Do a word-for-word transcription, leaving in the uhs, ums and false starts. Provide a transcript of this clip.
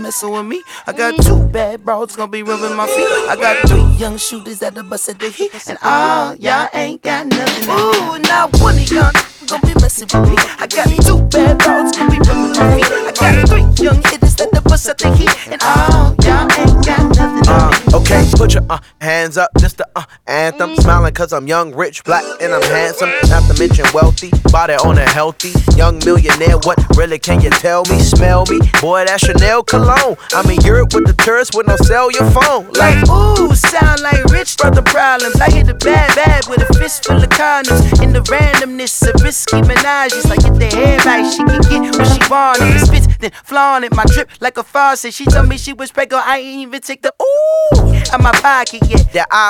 messing with me. I got two bad bros gonna be rubbing my feet. I got three young shooters at the bus at the heat. And all y'all ain't got nothing. Ooh, now one of y'all gonna be messing with me. I got two bad bros gonna be rubbing my feet. I got three young hitters at the bus at the heat. And all y'all ain't got nothing. Uh, okay, put your uh, hands up, this the uh, anthem. Smiling cause I'm young, rich, black, and I'm handsome. Not to mention wealthy, body on a healthy young millionaire. What really can you tell me? Smell me? Boy, that's Chanel cologne. I'm in Europe with the tourists with no cellular phone. Like, ooh, sound like rich brother problems. I hit the bad bad with a fist full of condoms. In the randomness of risky menages. Like, get the hair right, she can get what she want. If it spits, then flaunt it. My drip like a faucet. She told me she was pregnant, I ain't even take the ooh out my pocket yet. That I